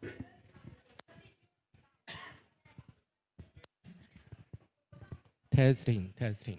testing testing。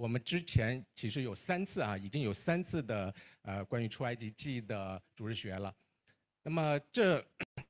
我们之前其实有3次啊，已经有3次的关于出埃及记的主日学了。那么这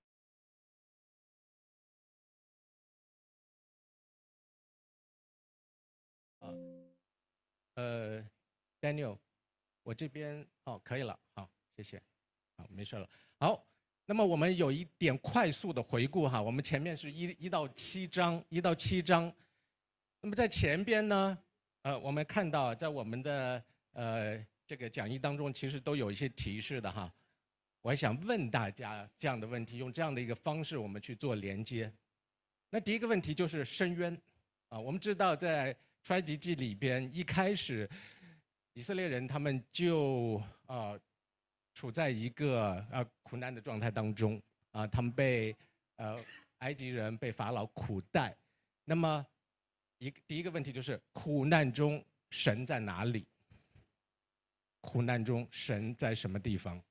Daniel，我这边可以了，好，谢谢，好，没事了。好，那么我们有一点快速的回顾哈，我们前面是1到7章，1到7章。那么在前边呢，我们看到在我们的这个讲义当中，其实都有一些提示的哈。我还想问大家这样的问题，用这样的一个方式，我们去做连接。那第一个问题就是深渊，我们知道在出埃及记里边，一开始以色列人他们就处在一个苦难的状态当中他们被埃及人被法老苦待。那么第一个问题就是苦难中神在哪里？苦难中神在什么地方？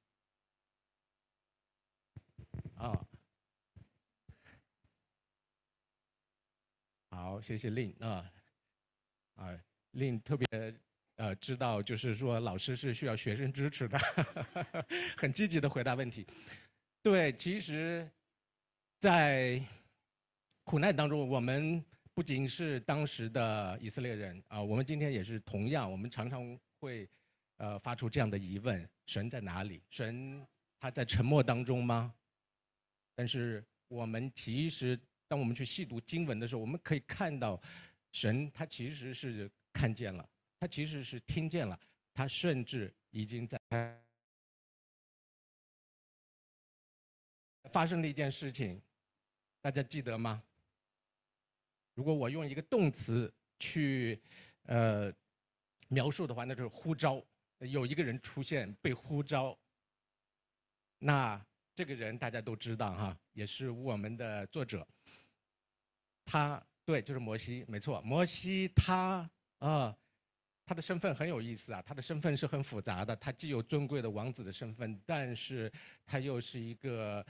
啊，好，谢谢令令特别知道，就是说老师是需要学生支持的，很积极的回答问题。对，其实，在苦难当中，我们不仅是当时的以色列人我们今天也是同样，我们常常会发出这样的疑问：神在哪里？神他在沉默当中吗？但是我们其实，当我们去细读经文的时候，我们可以看到，神他其实是看见了，他其实是听见了，他甚至已经在发生了一件事情，大家记得吗？如果我用一个动词去描述的话，那就是呼召，有一个人出现被呼召，那这个人大家都知道哈，也是我们的作者。对，就是摩西，没错。摩西他的身份很有意思他的身份是很复杂的。他既有尊贵的王子的身份，但是他又是一个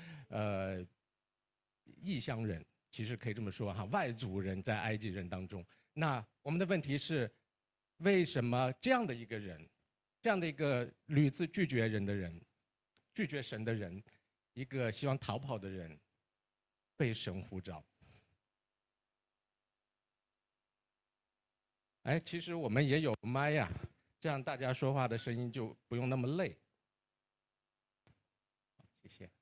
异乡人，其实可以这么说哈，外族人在埃及人当中。那我们的问题是，为什么这样的一个人，这样的一个屡次拒绝人的人，拒绝神的人，一个希望逃跑的人，被神呼召？哎，其实我们也有麦呀，这样大家说话的声音就不用那么累。谢谢。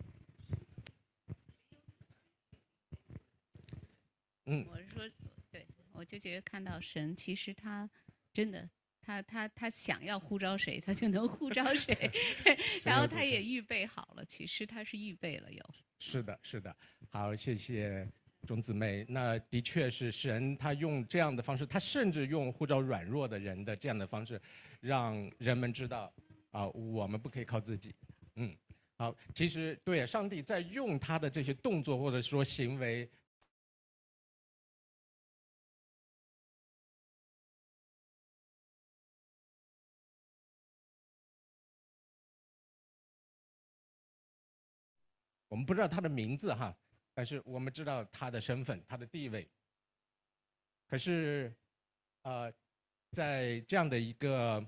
我是说，对，我就觉得看到神，其实他真的，他想要呼召谁，他就能呼召谁，然后他也预备好了，其实他是预备了有。 是的，是的。好，谢谢钟姊妹。那的确是神，他用这样的方式，他甚至用呼召软弱的人的这样的方式，让人们知道我们不可以靠自己。好，其实对上帝在用他的这些动作或者说行为。我们不知道他的名字哈，但是我们知道他的身份、他的地位。可是，在这样的一个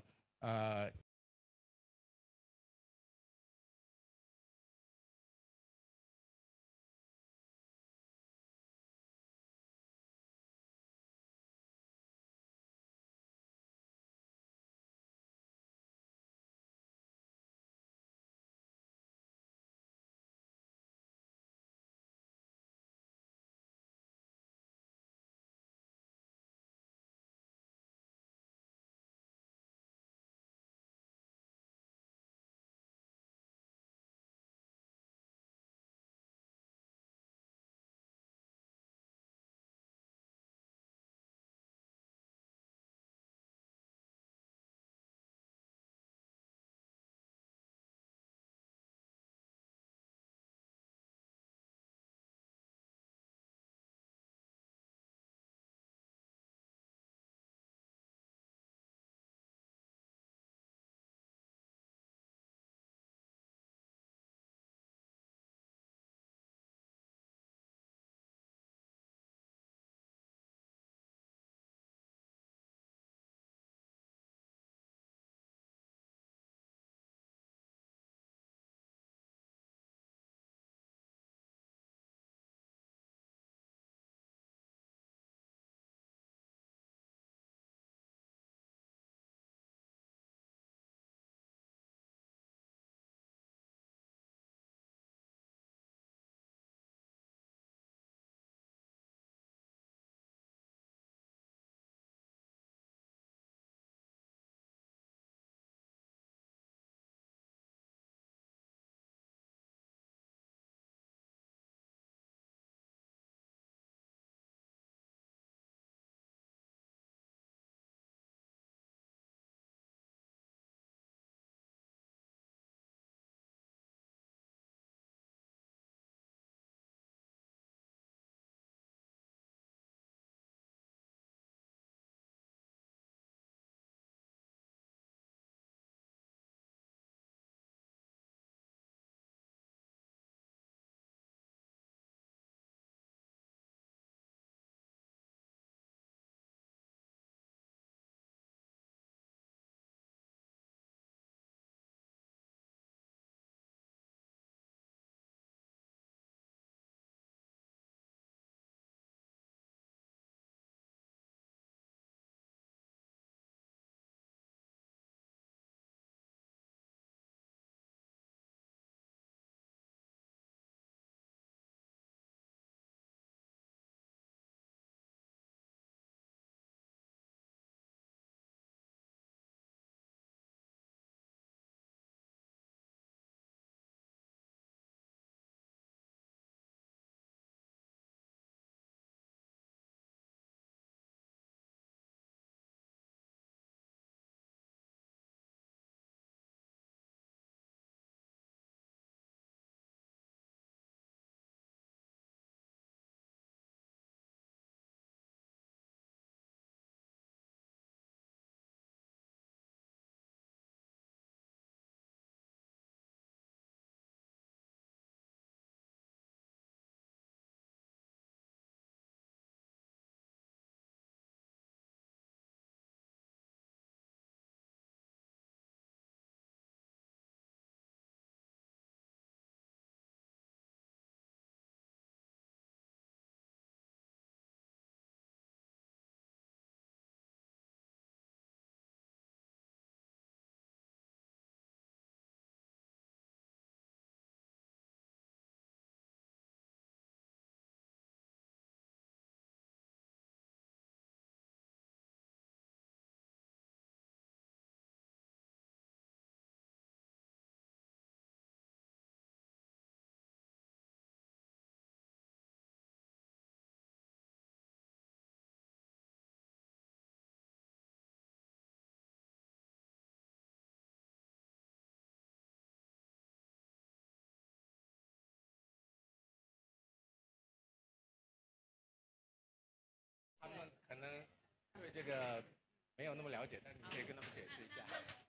对这个没有那么了解，但是你可以跟他们解释一下。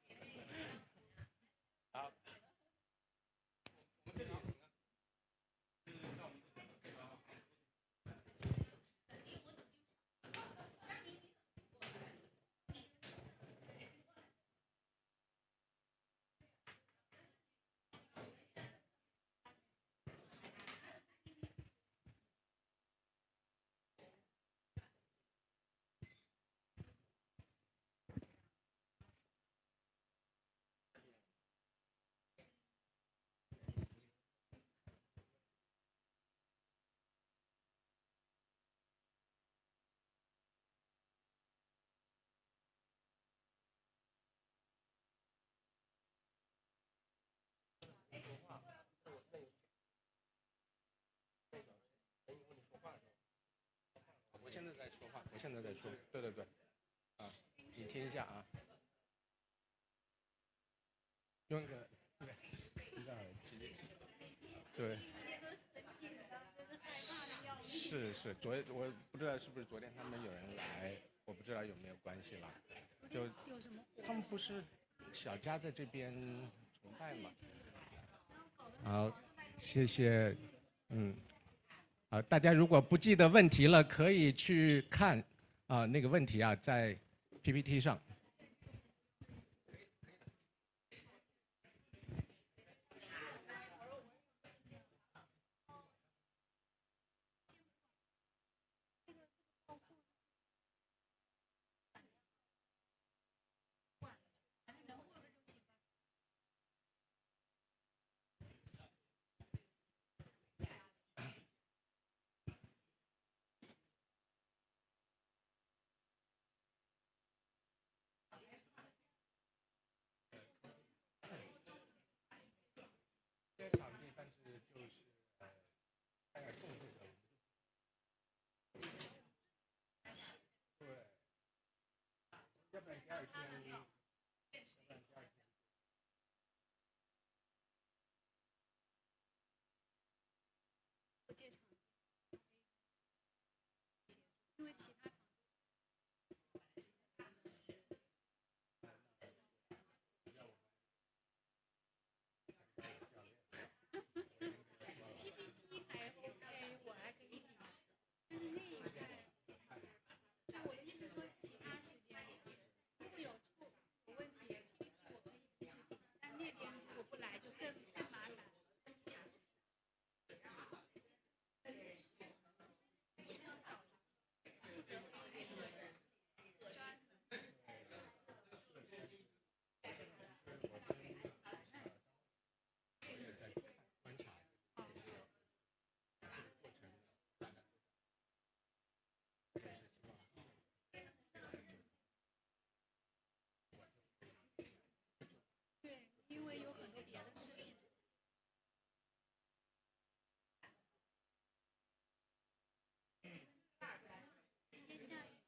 好。我现在在说话，我现在在说，对对对，啊，你听一下啊，用一个耳机，对，是，我不知道是不是昨天他们有人来，我不知道有没有关系啦，就有什么？ 他们不是小佳在这边崇拜嘛？好，谢谢，嗯，好，大家如果不记得问题了，可以去看啊，那个问题啊，在 PPT 上。这个场地，但是就是大概控制的，对，要不然第二天。 我借场地，因为其他。PPT 还 OK，我还可以顶，但是那一块，就我的意思说，其他时间如果有问题，PPT 我可以视频，但那边如果不来就更麻烦。对，因为有很多别的事情。今天下雨。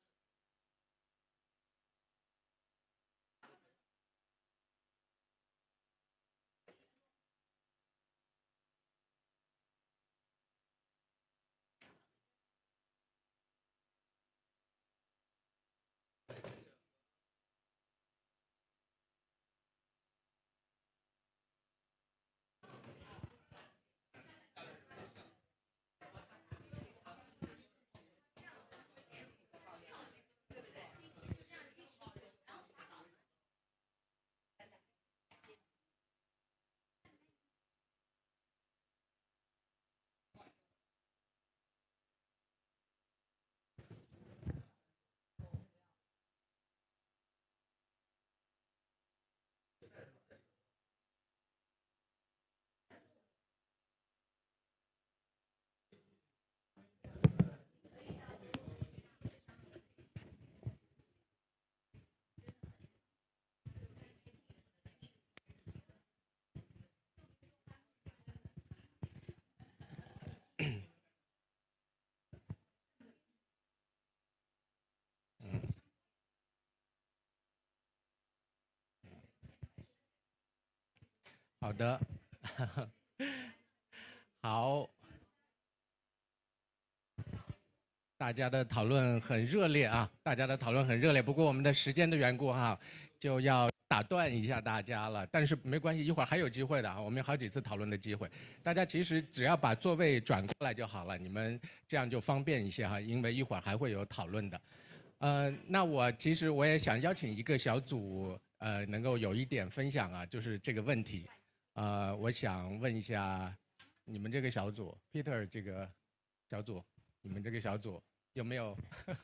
好的，好， 大家的讨论很热烈啊，大家的讨论很热烈。不过我们的时间的缘故哈，就要打断一下大家了。但是没关系，一会儿还有机会的啊，我们有好几次讨论的机会。大家其实只要把座位转过来就好了，你们这样就方便一些哈，因为一会儿还会有讨论的。那其实我也想邀请一个小组，能够有一点分享啊，就是这个问题。我想问一下，你们这个小组 ，Peter 这个小组，你们这个小组有没有？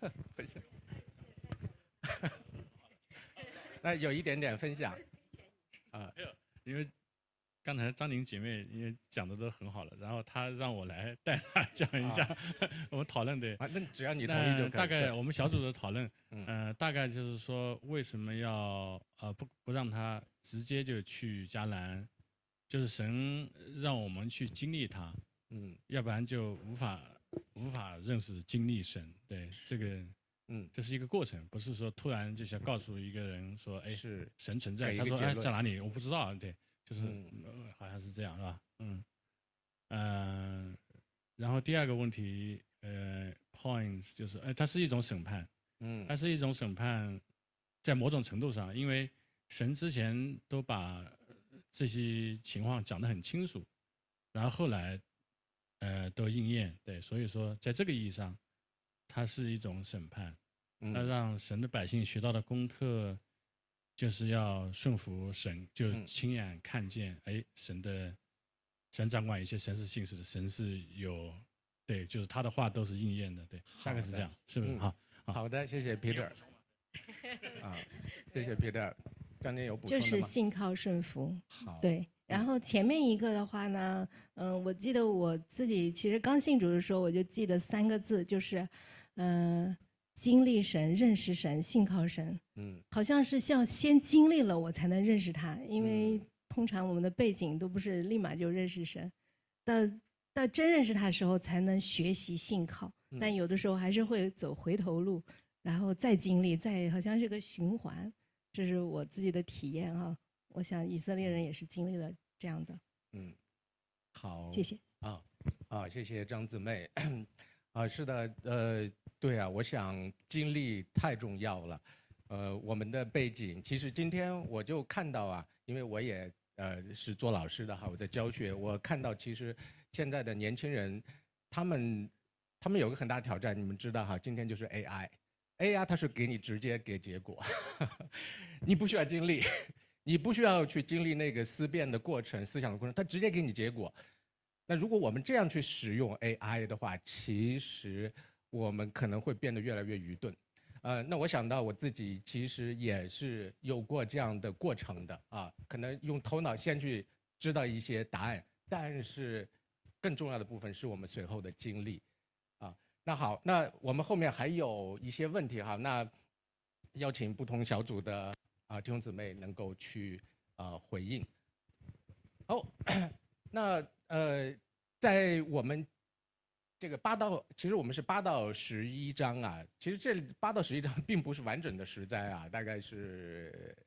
那有一点点分享， 没有，因为刚才张宁姐妹因为讲的都很好了，然后她让我来带她讲一下、我们讨论的。 那只要你同意就可以。 大概我们小组的讨论， 大概就是说为什么要不让他直接就去迦南，就是神让我们去经历他，要不然就无法认识经历神。对这个。这是一个过程，不是说突然就想告诉一个人说，哎，是神存在。他说，哎，在哪里？我不知道。对，就是好像是这样，是吧？然后第二个问题，points 就是，它是一种审判。它是一种审判，在某种程度上，因为神之前都把这些情况讲得很清楚，然后后来都应验。对，所以说在这个意义上。它是一种审判，它让神的百姓学到的功课，就是要顺服神，就亲眼看见，哎，神掌管一切，神是信实的，神是有，对，就是他的话都是应验的，对，大概是这样，是不是？ 好的，谢谢 Peter。谢谢 Peter。张宁有补充的吗？ 就是信靠顺服。 好， 对。然后前面一个的话呢，我记得我自己其实刚信主的时候，我就记得3个字，就是。经历神、认识神、信靠神，好像是要先经历了我才能认识他，因为通常我们的背景都不是立马就认识神，到真认识他的时候才能学习信靠，但有的时候还是会走回头路，然后再经历，再好像是个循环，这是我自己的体验哈。我想以色列人也是经历了这样的。 好， 谢谢。 谢谢张姊妹。是的，对啊，我想经历太重要了。我们的背景，其实今天我就看到啊，因为我也是做老师的哈，我在教学，我看到其实现在的年轻人，他们有个很大的挑战，你们知道哈，今天就是 AI 它是给你直接给结果，你不需要经历，你不需要去经历那个思辨的过程、思想的过程，它直接给你结果。那如果我们这样去使用 AI 的话，其实我们可能会变得越来越愚钝。那我想到我自己其实也是有过这样的过程的啊，可能用头脑先去知道一些答案，但是更重要的部分是我们随后的经历啊。那好，那我们后面还有一些问题哈，那邀请不同小组的弟兄姊妹能够去回应。好，那在我们这个其实我们是8到11章啊，其实这8到11章并不是完整的10灾啊，大概是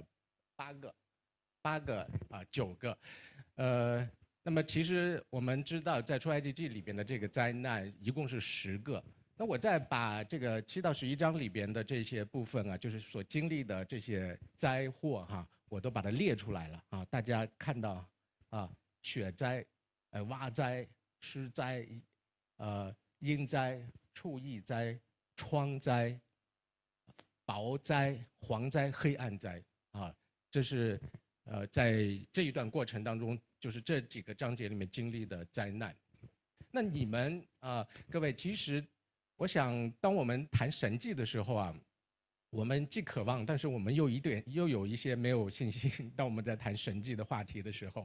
8个9个，那么其实我们知道在出埃及记里边的这个灾难一共是10个，那我再把这个7到11章里边的这些部分啊，就是所经历的这些灾祸哈，我都把它列出来了啊，大家看到雪灾、蛙灾、湿灾、阴灾、畜疫灾、疮灾、雹灾、蝗灾、黑暗灾啊，这是在这一段过程当中，就是这几个章节里面经历的灾难。那你们各位，其实我想，当我们谈神迹的时候啊，我们既渴望，但是我们又有一些没有信心。当我们在谈神迹的话题的时候，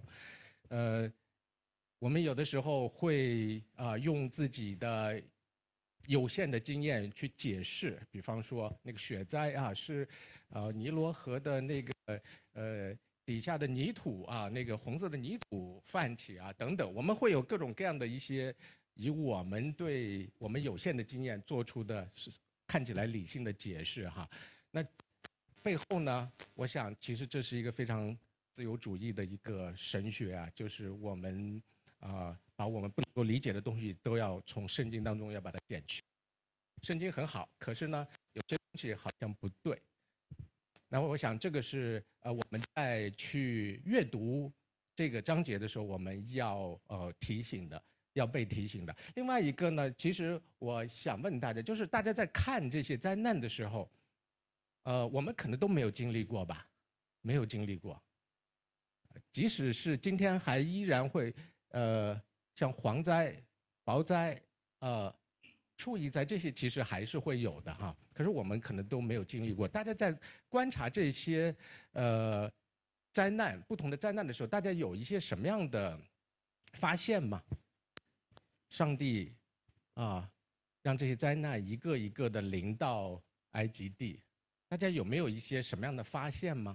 我们有的时候会用自己的有限的经验去解释，比方说那个雪灾啊，是尼罗河的那个底下的泥土啊，那个红色的泥土泛起啊等等，我们会有各种各样的一些以我们对我们有限的经验做出的看起来理性的解释哈。那背后呢，我想其实这是一个非常自由主义的一个神学啊，就是我们把我们不能够理解的东西都要从圣经当中要把它剪去。 圣经很好，可是呢，有些东西好像不对。那我想这个是我们在去阅读这个章节的时候，我们要提醒的，要被提醒的。另外一个呢，其实我想问大家，就是大家在看这些灾难的时候，我们可能都没有经历过吧？没有经历过。即使是今天还依然会像蝗灾、雹灾、畜疫灾这些，其实还是会有的哈。可是我们可能都没有经历过。大家在观察这些灾难、不同的灾难的时候，大家有一些什么样的发现吗？上帝让这些灾难一个一个的临到埃及地，大家有没有一些什么样的发现吗？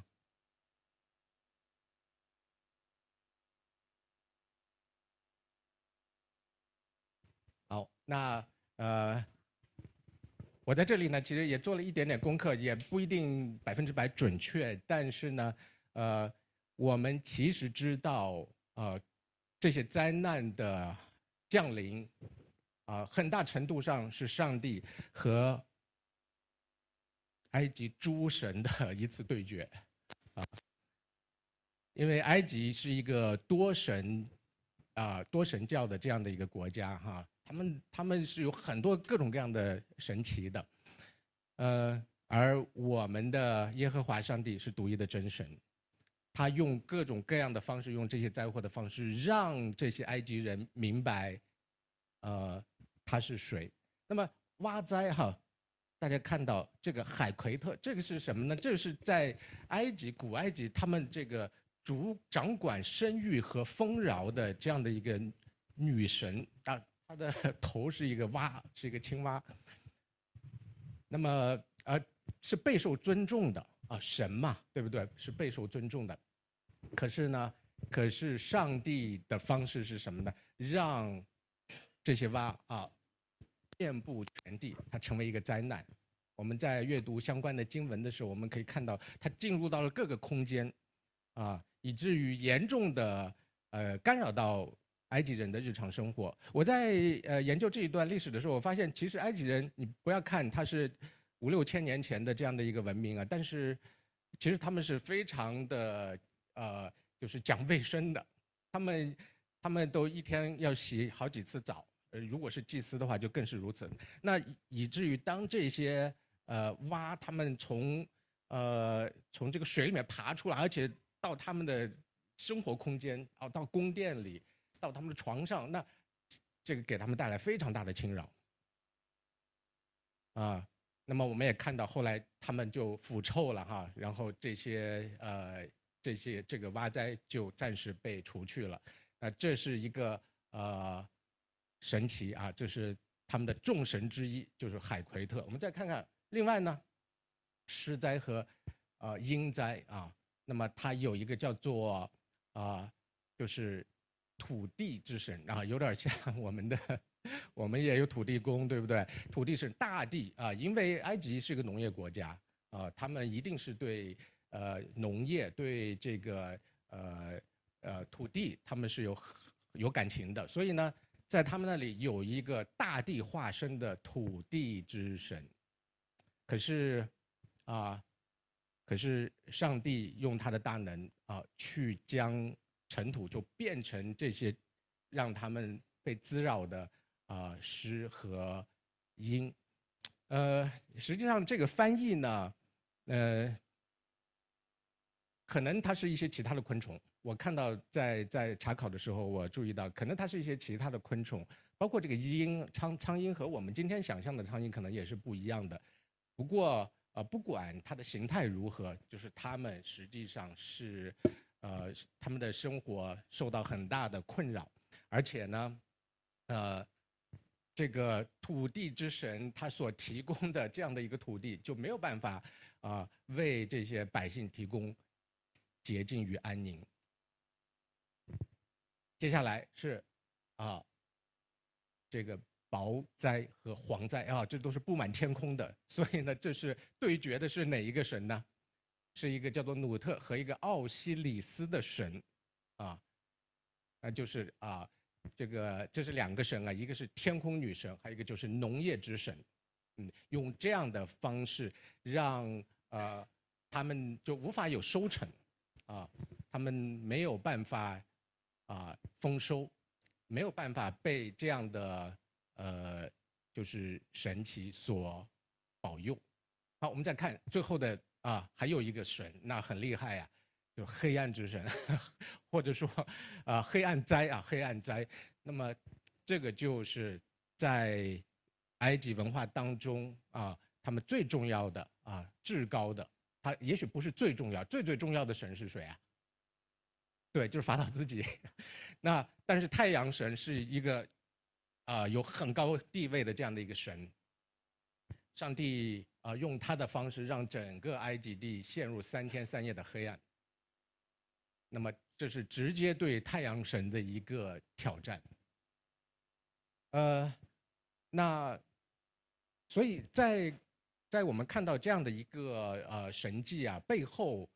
好，那我在这里呢，其实也做了一点点功课，也不一定100%准确，但是呢，我们其实知道，这些灾难的降临，很大程度上是上帝和埃及诸神的一次对决，因为埃及是一个多神教的这样的一个国家哈。他们是有很多各种各样的神奇的，而我们的耶和华上帝是独一的真神，他用各种各样的方式，用这些灾祸的方式，让这些埃及人明白，他是谁。那么蛙灾哈，大家看到这个海奎特，这个是什么呢？这是在古埃及他们这个掌管生育和丰饶的这样的一个女神啊。他的头是一个蛙，是一个青蛙。那么是备受尊重的神嘛，对不对？是备受尊重的。可是上帝的方式是什么呢？让这些蛙遍布全地，它成为一个灾难。我们在阅读相关的经文的时候，我们可以看到它进入到了各个空间，以至于严重的干扰到埃及人的日常生活。我在研究这一段历史的时候，我发现其实埃及人，你不要看他是5、6千年前的这样的一个文明但是其实他们是非常的就是讲卫生的，他们都一天要洗好几次澡，如果是祭司的话就更是如此。那以至于当这些蛙他们从这个水里面爬出来，而且到他们的生活空间到宫殿里，到他们的床上，那这个给他们带来非常大的侵扰那么我们也看到后来他们就腐臭了哈，然后这个蛙灾就暂时被除去了。这是一个神奇这是他们的众神之一，就是海奎特。我们再看看另外呢，湿灾和阴灾那么它有一个叫做就是土地之神有点像我们的，我们也有土地公，对不对？土地是大地因为埃及是个农业国家他们一定是对农业对这个土地他们是有感情的，所以呢，在他们那里有一个大地化身的土地之神。可是上帝用他的大能去将尘土就变成这些让他们被滋扰的湿和阴。实际上这个翻译呢，可能它是一些其他的昆虫。我看到在查考的时候，我注意到可能它是一些其他的昆虫，包括这个苍蝇和我们今天想象的苍蝇可能也是不一样的。不过不管它的形态如何，就是它们实际上是他们的生活受到很大的困扰，而且呢这个土地之神他所提供的这样的一个土地就没有办法为这些百姓提供洁净与安宁。接下来是这个雹灾和蝗灾这都是布满天空的，所以呢，这是对决的是哪一个神呢？是一个叫做努特和一个奥西里斯的神那就是这是2个神一个是天空女神，还有一个就是农业之神用这样的方式让他们就无法有收成，他们没有办法丰收，没有办法被这样的就是神奇所保佑。好，我们再看最后的还有一个神，那很厉害呀，就黑暗之神，或者说黑暗灾黑暗灾。那么这个就是在埃及文化当中他们最重要的至高的，他也许不是最重要，最重要的神是谁啊？对，就是法老自己。那但是太阳神是一个有很高地位的这样的一个神。上帝用他的方式让整个埃及地陷入3天3夜的黑暗。那么这是直接对太阳神的一个挑战。那所以在我们看到这样的一个神迹背后，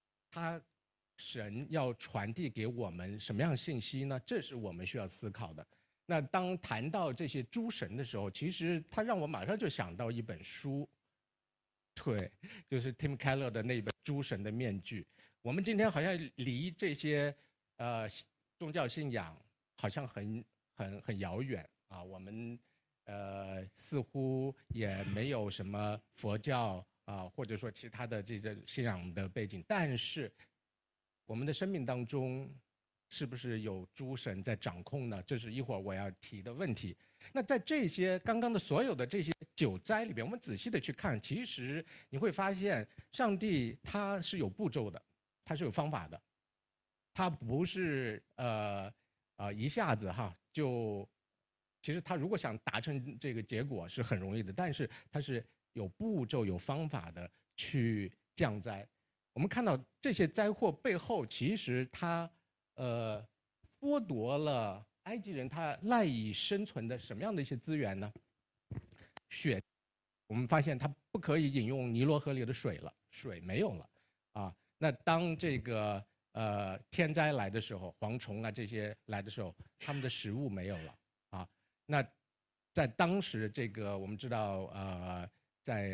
神要传递给我们什么样的信息呢？这是我们需要思考的。那当谈到这些诸神的时候，其实他让我马上就想到一本书，对，就是 Tim Keller 的那本《诸神的面具》。我们今天好像离这些宗教信仰好像很遥远我们似乎也没有什么佛教或者说其他的这个信仰的背景，但是我们的生命当中是不是有诸神在掌控呢？这是一会儿我要提的问题。那在这些刚刚的所有的这些9灾里边，我们仔细的去看，其实你会发现，上帝他是有步骤的，他是有方法的，他不是一下子就，其实他如果想达成这个结果是很容易的，但是他是有步骤、有方法的去降灾。我们看到这些灾祸背后，其实他剥夺了埃及人他赖以生存的什么样的一些资源呢？血，我们发现他不可以饮用尼罗河里的水了，水没有了那当这个天灾来的时候，蝗虫这些来的时候，他们的食物没有了那在当时这个我们知道在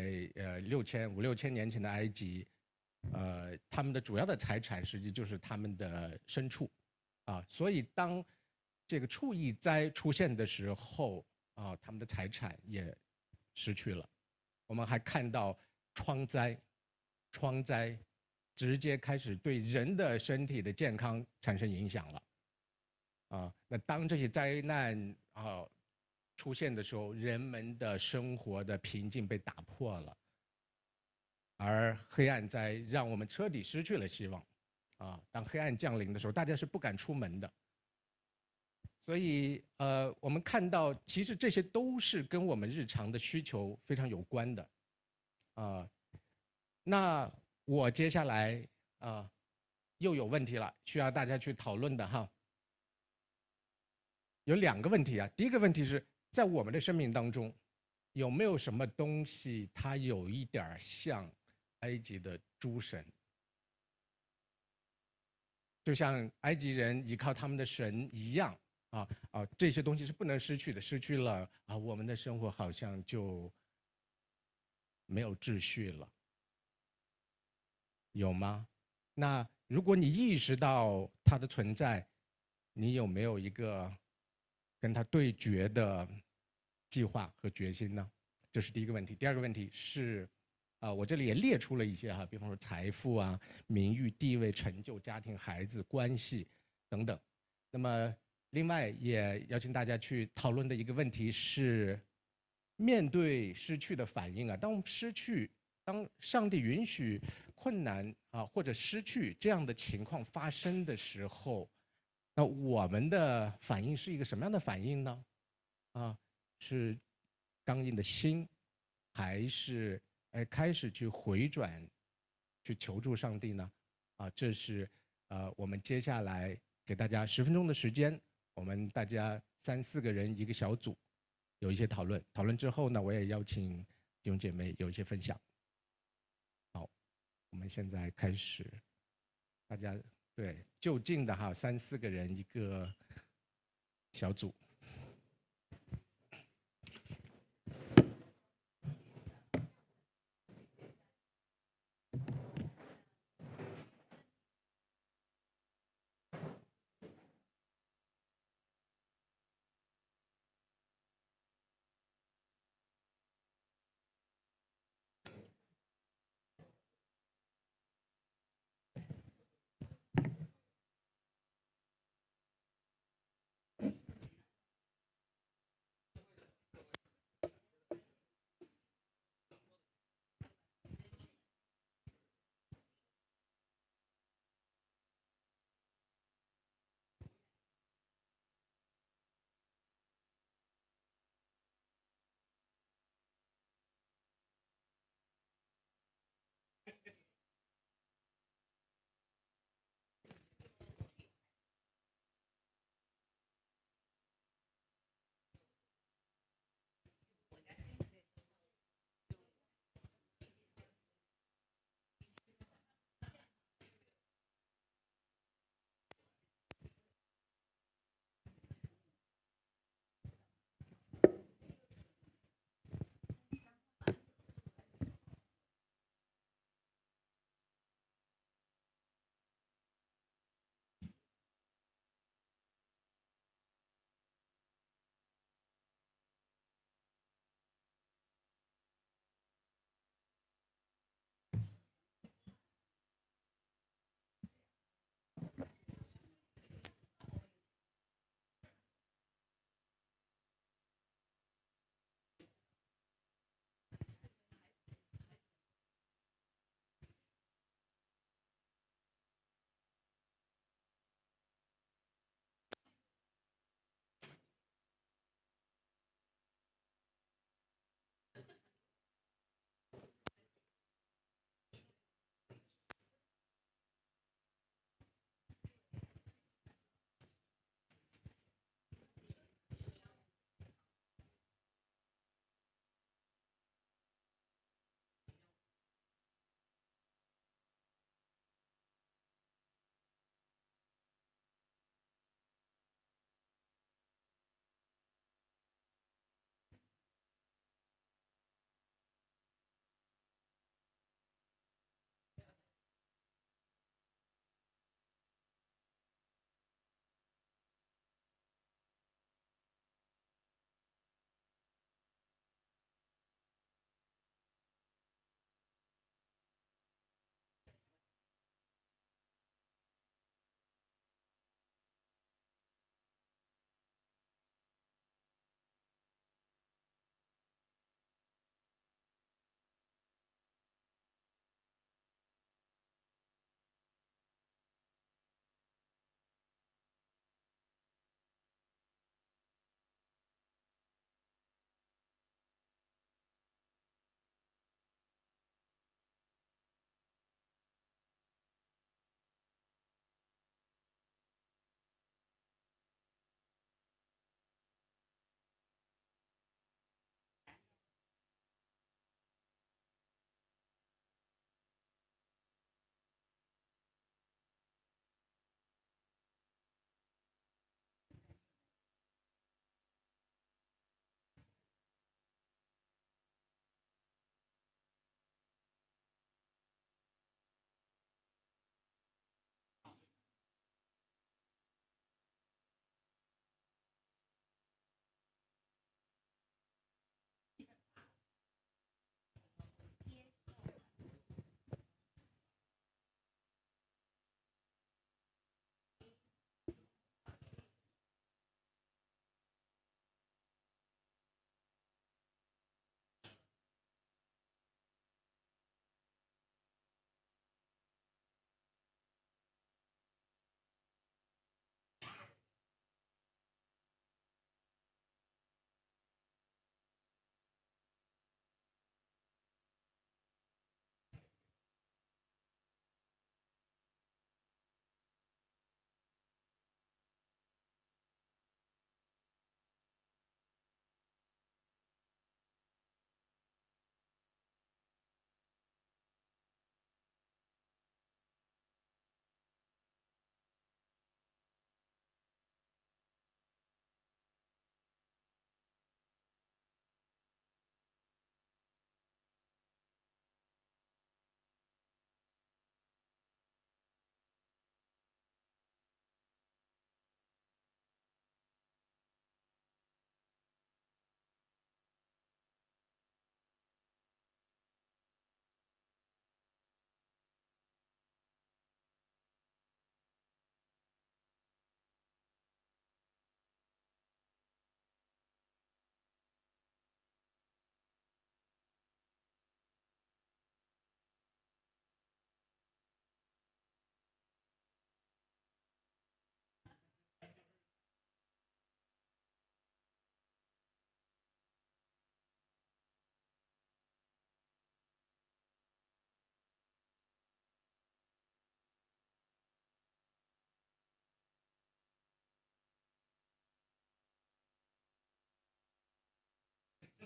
5、6千年前的埃及，他们的主要的财产实际就是他们的牲畜所以当这个畜疫灾出现的时候他们的财产也失去了。我们还看到疮灾直接开始对人的身体的健康产生影响了那当这些灾难出现的时候，人们的生活的平静被打破了，而黑暗灾让我们彻底失去了希望当黑暗降临的时候，大家是不敢出门的。所以我们看到其实这些都是跟我们日常的需求非常有关的那我接下来又有问题了，需要大家去讨论的有2个问题第一个问题是在我们的生命当中，有没有什么东西它有一点像埃及的诸神？就像埃及人依靠他们的神一样这些东西是不能失去的，失去了我们的生活好像就没有秩序了，有吗？那如果你意识到它的存在，你有没有一个跟它对决的计划和决心呢？这是第一个问题。第二个问题是我这里也列出了一些比方说财富名誉、地位、成就、家庭、孩子、关系等等。那么另外也邀请大家去讨论的一个问题是，面对失去的反应当上帝允许困难或者失去这样的情况发生的时候，那我们的反应是一个什么样的反应呢？是刚硬的心，还是开始去回转，去求助上帝呢？这是我们接下来给大家10分钟的时间，我们大家3、4个人一个小组，有一些讨论。讨论之后呢，我也邀请弟兄姐妹有一些分享。好，我们现在开始，大家就近的3、4个人一个小组。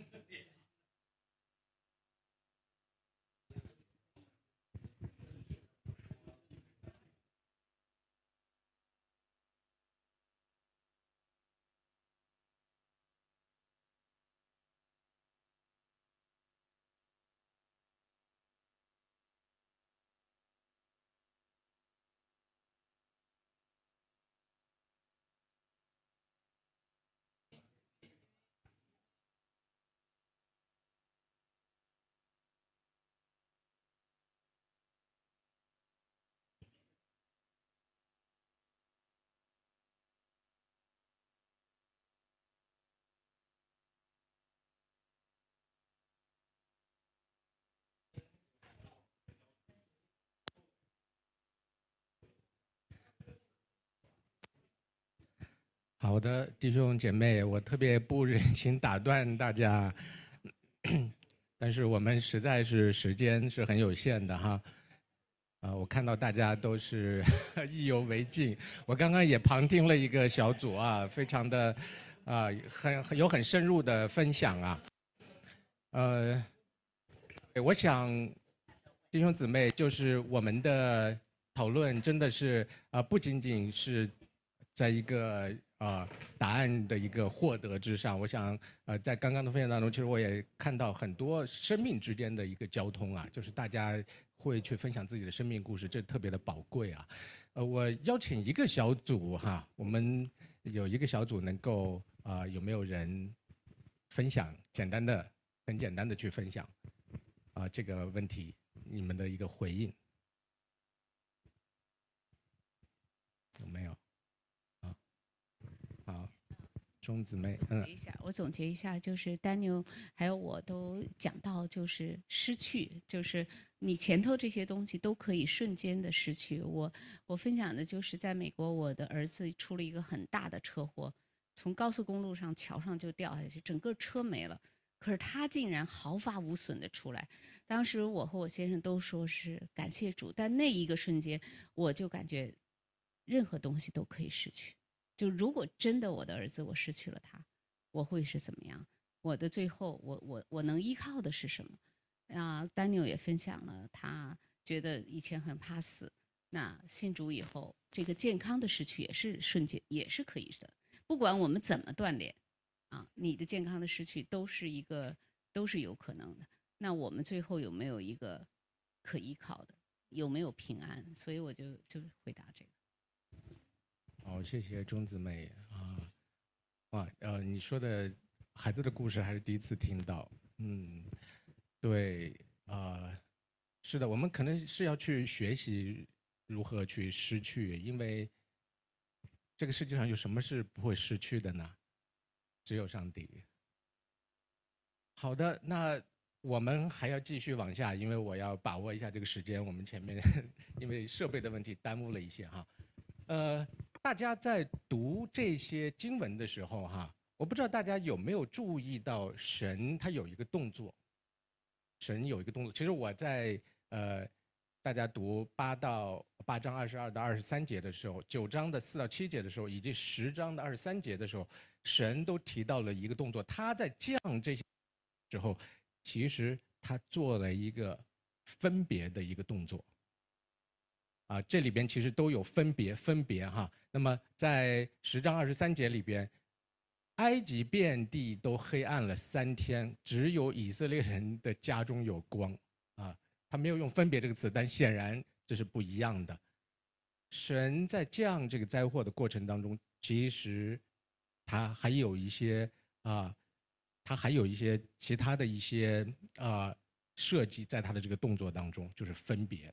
好的，弟兄姐妹，我特别不忍心打断大家，但是我们实在是时间是很有限的哈。我看到大家都是意犹未尽。我刚刚也旁听了一个小组啊，非常的很深入的分享啊。我想弟兄姊妹，就是我们的讨论真的是不仅仅是在一个答案的一个获得之上。我想在刚刚的分享当中，其实我也看到很多生命之间的一个交通啊，就是大家会去分享自己的生命故事，这特别的宝贵啊。我邀请一个小组哈，我们有一个小组能够有没有人分享很简单的去分享这个问题你们的一个回应有没有？好，钟姊妹， 我总结一下，就是 Daniel 还有我都讲到，就是失去，就是你前头这些东西都可以瞬间的失去。我分享的就是在美国，我的儿子出了一个很大的车祸，从高速公路上桥上就掉下去，整个车没了。可是他竟然毫发无损的出来，当时我和我先生都说是感谢主，但那一个瞬间，我就感觉任何东西都可以失去。就如果真的我的儿子我失去了他，我会是怎么样？我的最后我能依靠的是什么？Daniel 也分享了，他觉得以前很怕死，那信主以后，这个健康的失去也是瞬间，也是可以的。不管我们怎么锻炼，你的健康的失去都是有可能的。那我们最后有没有一个可依靠的？有没有平安？所以我就回答这个。 好，谢谢钟姊妹你说的孩子的故事还是第一次听到，对，是的，我们可能是要去学习如何去失去，因为这个世界上有什么是不会失去的呢？只有上帝。好的，那我们还要继续往下，因为我要把握一下这个时间，我们前面因为设备的问题耽误了一些哈。大家在读这些经文的时候哈，我不知道大家有没有注意到神他有一个动作。神有一个动作，其实我在大家读8章22到23节的时候，9章的4到7节的时候，以及10章的23节的时候，神都提到了一个动作。他在降这些时候，其实他做了一个分别的一个动作。这里边其实都有分别哈。那么在10章23节里边，埃及遍地都黑暗了3天，只有以色列人的家中有光。他没有用分别这个词，但显然这是不一样的。神在降这个灾祸的过程当中，其实他还有一些其他的一些设计在他的这个动作当中，就是分别。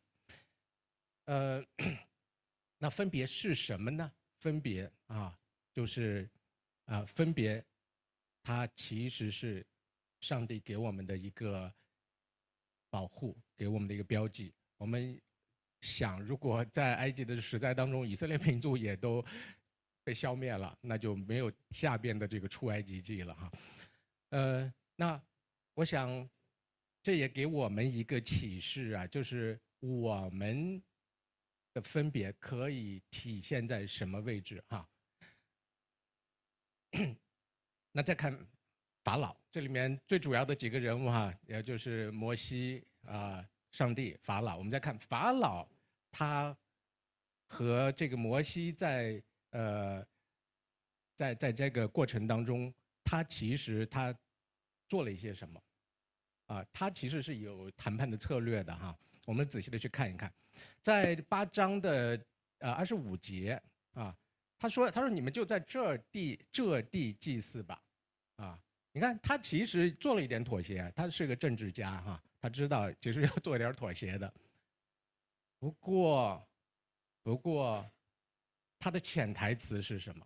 那分别是什么呢？分别就是分别，它其实是上帝给我们的一个保护，给我们的一个标记。我们想，如果在埃及的时代当中，以色列民族也都被消灭了，那就没有下边的这个出埃及记了哈。那我想，这也给我们一个启示啊，就是我们的分别可以体现在什么位置哈？那再看法老，这里面最主要的几个人物哈，也就是摩西上帝、法老。我们再看法老，他和这个摩西在这个过程当中，他其实他做了一些什么？他其实是有谈判的策略的哈。我们仔细的去看一看，在8章的25节他说你们就在这地祭祀吧，你看他其实做了一点妥协，他是个政治家哈，他知道其实要做一点妥协的。不过他的潜台词是什么？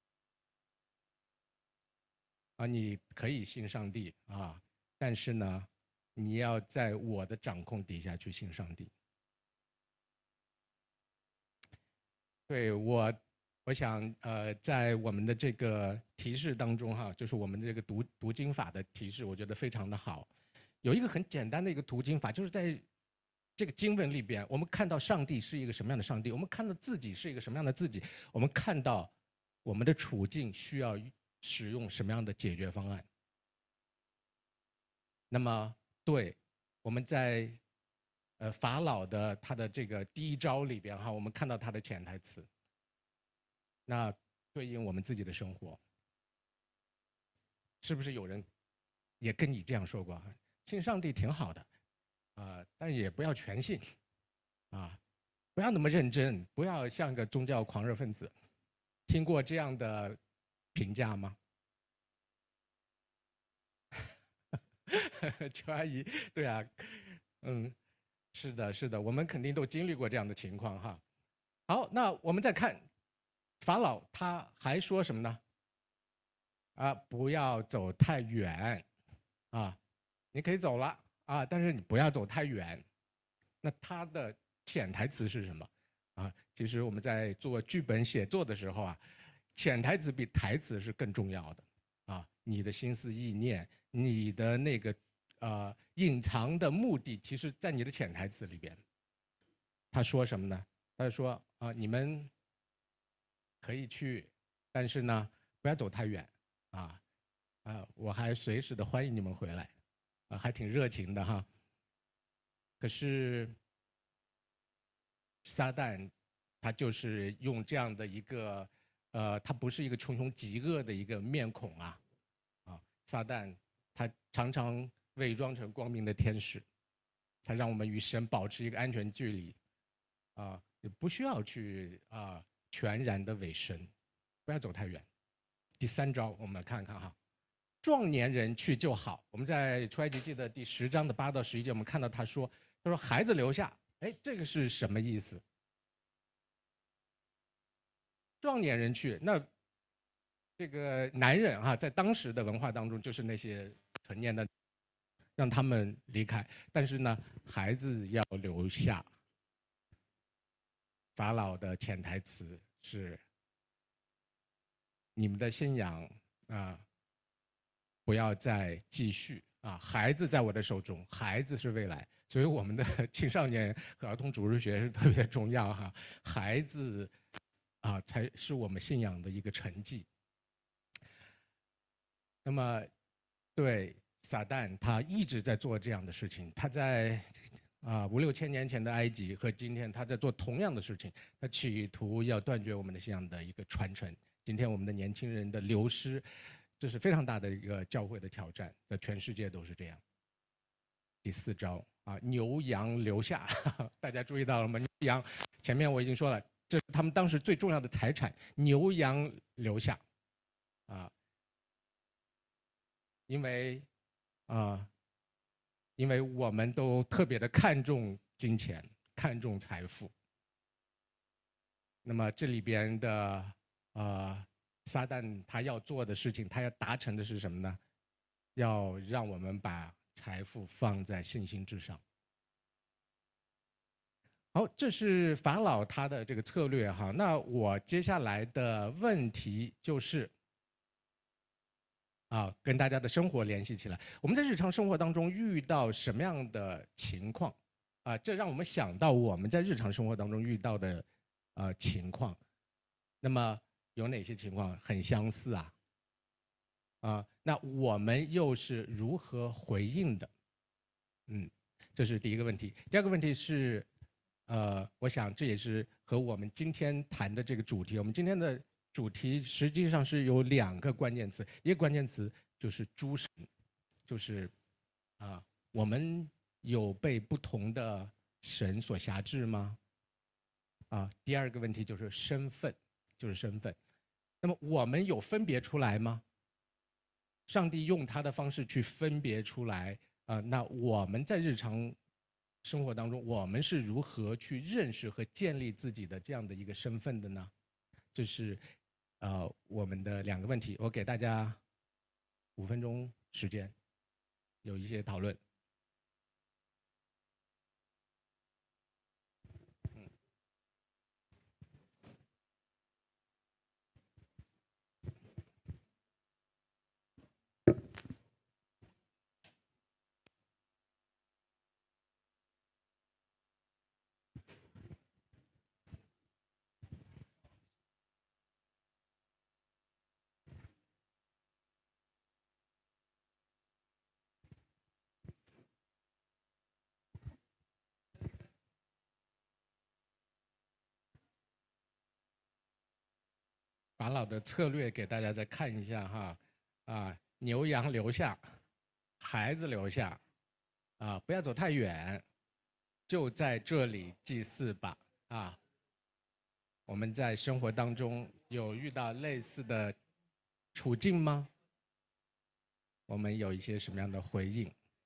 你可以信上帝但是呢，你要在我的掌控底下去信上帝。对，我想在我们的这个提示当中就是我们这个读经法的提示，我觉得非常的好。有一个很简单的一个读经法，就是在这个经文里边，我们看到上帝是一个什么样的上帝，我们看到自己是一个什么样的自己，我们看到我们的处境需要使用什么样的解决方案。那么，对，我们在法老的他的这个第1招里边我们看到他的潜台词。那对应我们自己的生活，是不是有人也跟你这样说过？信上帝挺好的，但也不要全信，不要那么认真，不要像个宗教狂热分子。听过这样的评价吗？邱阿姨，对啊，是的，我们肯定都经历过这样的情况哈。好，那我们再看法老，他还说什么呢？不要走太远，你可以走了但是你不要走太远。那他的潜台词是什么？其实我们在做剧本写作的时候潜台词比台词是更重要的你的心思意念，你的那个隐藏的目的，其实在你的潜台词里边。他说什么呢？他说你们可以去，但是呢，不要走太远我还随时的欢迎你们回来还挺热情的哈。可是撒旦他就是用这样的一个他不是一个穷凶极恶的一个面孔撒旦他常常伪装成光明的天使，他让我们与神保持一个安全距离也不需要去全然的委身，不要走太远。第3招我们来看看壮年人去就好。我们在出埃及记的第10章的8到11节，我们看到他说孩子留下，这个是什么意思？壮年人去，那这个男人在当时的文化当中就是那些成年的，让他们离开，但是呢，孩子要留下。法老的潜台词是：你们的信仰不要再继续孩子在我的手中，孩子是未来。所以我们的青少年和儿童主日学是特别重要孩子才是我们信仰的一个沉寂。那么，对撒旦他一直在做这样的事情，他在5、6千年前的埃及和今天他在做同样的事情，他企图要断绝我们的信仰的一个传承。今天我们的年轻人的流失，这是非常大的一个教会的挑战，在全世界都是这样。第4招牛羊留下，大家注意到了吗？牛羊，前面我已经说了，这是他们当时最重要的财产，牛羊留下因为我们都特别的看重金钱，看重财富。那么这里边的撒旦他要做的事情，他要达成的是什么呢？要让我们把财富放在信心之上。好，这是法老他的这个策略那我接下来的问题就是跟大家的生活联系起来。我们在日常生活当中遇到什么样的情况这让我们想到我们在日常生活当中遇到的情况。那么有哪些情况很相似那我们又是如何回应的？这是第一个问题。第二个问题是，我想这也是和我们今天谈的这个主题。我们今天的主题实际上是有2个关键词，一个关键词就是诸神，就是我们有被不同的神所辖制吗？第二个问题就是身份，就是身份。那么我们有分别出来吗？上帝用他的方式去分别出来那我们在日常生活当中，我们是如何去认识和建立自己的这样的一个身份的呢？这是我们的2个问题，我给大家5分钟时间，有一些讨论。法老的策略给大家再看一下哈，牛羊留下，孩子留下，不要走太远，就在这里祭祀吧我们在生活当中有遇到类似的处境吗？我们有一些什么样的回应？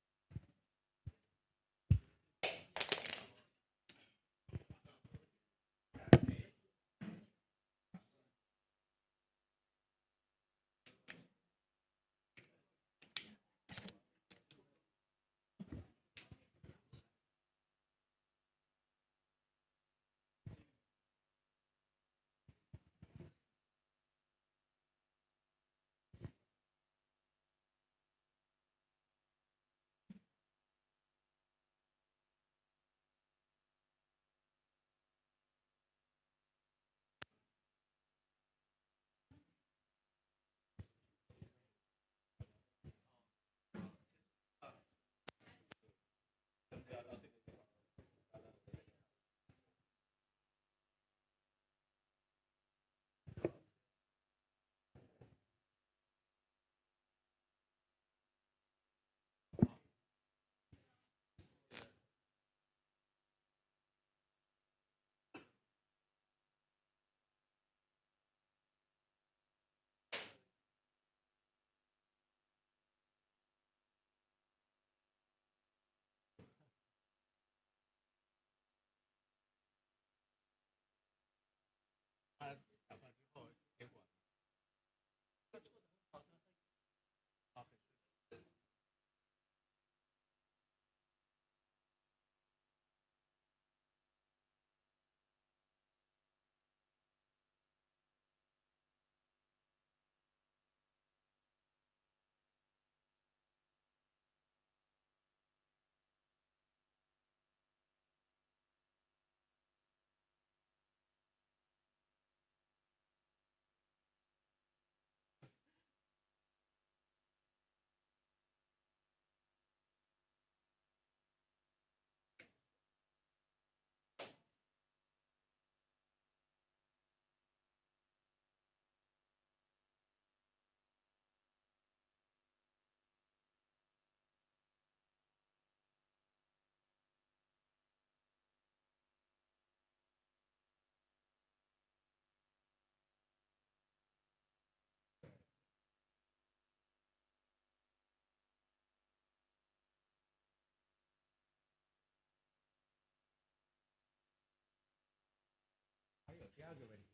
还有第2个问题。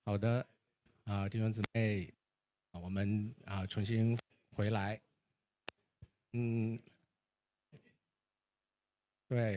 好的，弟兄姊妹，我们重新回来。对，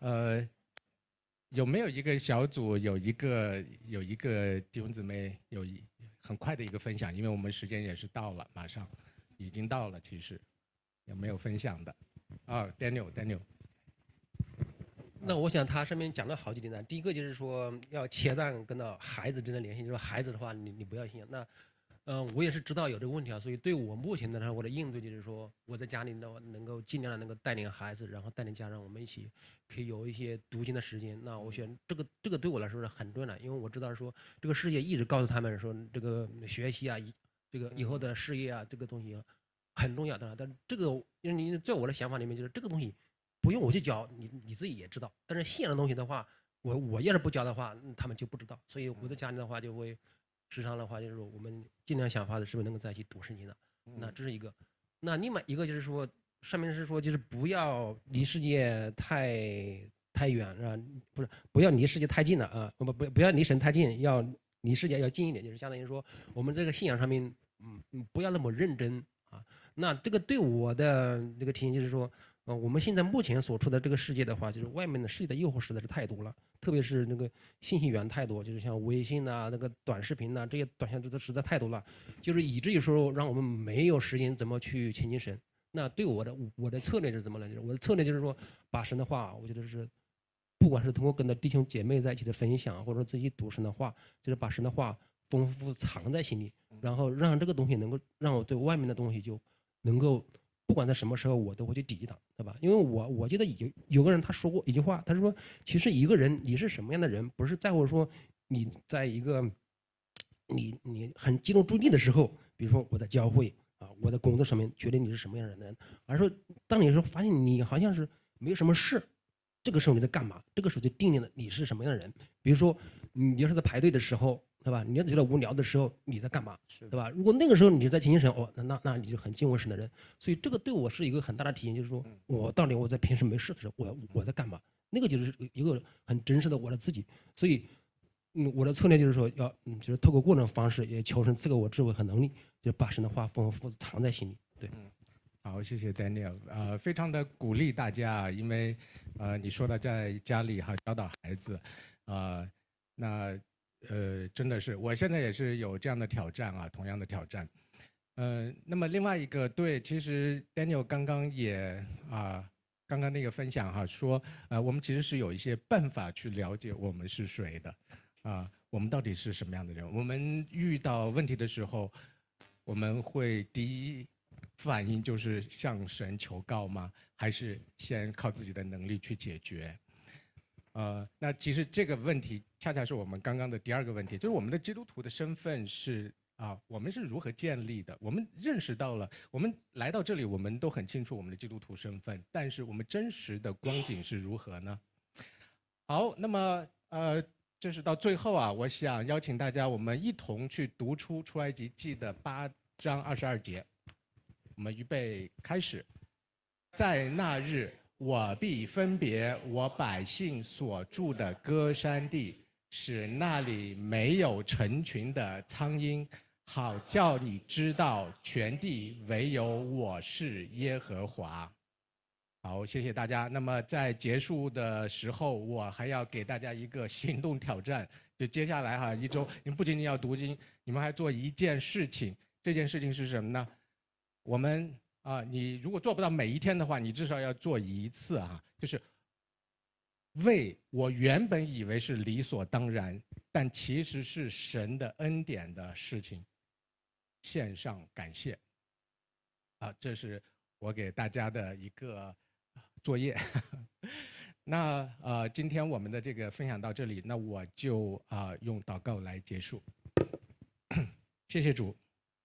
有没有一个小组有一个弟兄姊妹有很快的一个分享？因为我们时间也是到了，马上已经到了，其实有没有分享的？Daniel。 那我想他上面讲了好几点呢。第一个就是说要切断跟到孩子之间的联系，就是说孩子的话你不要信仰。那我也是知道有这个问题啊，所以对我目前的我的应对就是说我在家里呢能够尽量的能够带领孩子，然后带领家人，我们一起可以有一些读经的时间。那我选这个对我来说是很重要的，因为我知道说这个世界一直告诉他们说这个学习啊，这个以后的事业啊，这个东西很重要的。但这个因为你在我的想法里面就是这个东西。不用我去教，你自己也知道。但是信仰的东西的话，我要是不教的话，他们就不知道。所以我在家里的话，就会时常的话，就是说我们尽量想法子是不是能够在一起读圣经的。那这是一个。那另外一个就是说，上面是说就是不要离世界太远，是吧？不是不要离世界太近了啊，不要离神太近，要离世界要近一点，就是相当于说我们这个信仰上面，不要那么认真啊。那这个对我的这个提醒就是说。我们现在目前所处的这个世界的话，就是外面的世界的诱惑实在是太多了，特别是那个信息源太多，就是像微信啊、那个短视频啊，这些短信都实在太多了，就是以至于说让我们没有时间怎么去亲近神。那对我的策略是怎么来？就是我的策略就是说，把神的话，我觉得是，不管是通过跟的弟兄姐妹在一起的分享，或者说自己读神的话，就是把神的话丰富藏在心里，然后让这个东西能够让我对外面的东西就能够。不管在什么时候，我都会去抵挡，对吧？因为我记得有个人他说过一句话，他说，其实一个人你是什么样的人，不是在乎说你在一个你很集中注意力的时候，比如说我在教会啊，我在工作上面决定你是什么样的人，而说当你说发现你好像是没有什么事，这个时候你在干嘛？这个时候就定义了你是什么样的人。比如说你要是在排队的时候。对吧？你要觉得无聊的时候，你在干嘛？对吧？如果那个时候你在亲近神，那你就很敬畏神的人。所以这个对我是一个很大的体验，就是说我到底我在平时没事的时候，我在干嘛？那个就是一个很真实的我的自己。所以，我的策略就是说要，就是透过各种方式，也求神赐给我智慧和能力，就把神的话丰富藏在心里。对， 好，谢谢 Daniel，非常的鼓励大家，因为你说的在家里教导孩子，那。真的是，我现在也是有这样的挑战同样的挑战。那么另外一个对，其实 Daniel 刚刚也刚刚那个分享说我们其实是有一些办法去了解我们是谁的我们到底是什么样的人。我们遇到问题的时候，我们会第一反应就是向神求告吗？还是先靠自己的能力去解决？那其实这个问题恰恰是我们刚刚的第二个问题，就是我们的基督徒的身份是我们是如何建立的？我们认识到了，我们来到这里，我们都很清楚我们的基督徒身份，但是我们真实的光景是如何呢？好，那么这是到最后我想邀请大家，我们一同去读出埃及记的8章22节。我们预备开始，在那日。我必分别我百姓所住的歌山地，使那里没有成群的苍鹰，好叫你知道全地唯有我是耶和华。好，谢谢大家。那么在结束的时候，我还要给大家一个行动挑战，就接下来1周，你们不仅仅要读经，你们还做一件事情。这件事情是什么呢？我们你如果做不到每一天的话，你至少要做一次就是为我原本以为是理所当然，但其实是神的恩典的事情，献上感谢。这是我给大家的一个作业。那今天我们的这个分享到这里，那我就用祷告来结束。谢谢主。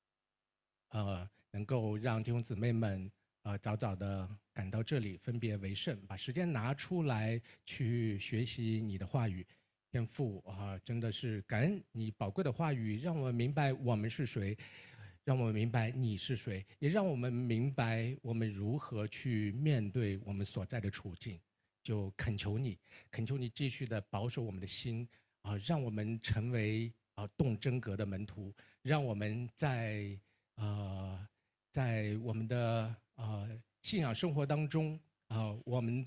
能够让弟兄姊妹们早早的赶到这里，分别为圣，把时间拿出来去学习你的话语。天父真的是感恩你宝贵的话语，让我们明白我们是谁，让我们明白你是谁，也让我们明白我们如何去面对我们所在的处境。就恳求你继续的保守我们的心让我们成为动真格的门徒，让我们在我们的信仰生活当中我们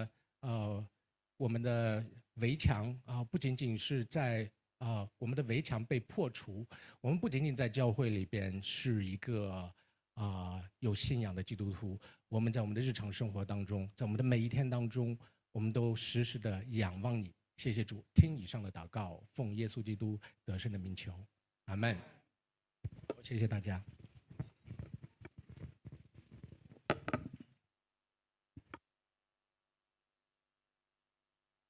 的围墙不仅仅是在我们的围墙被破除，我们不仅仅在教会里边是一个有信仰的基督徒，我们在我们的日常生活当中，在我们的每一天当中，我们都时时的仰望你。谢谢主，听以上的祷告，奉耶稣基督得胜的名求，阿门。谢谢大家。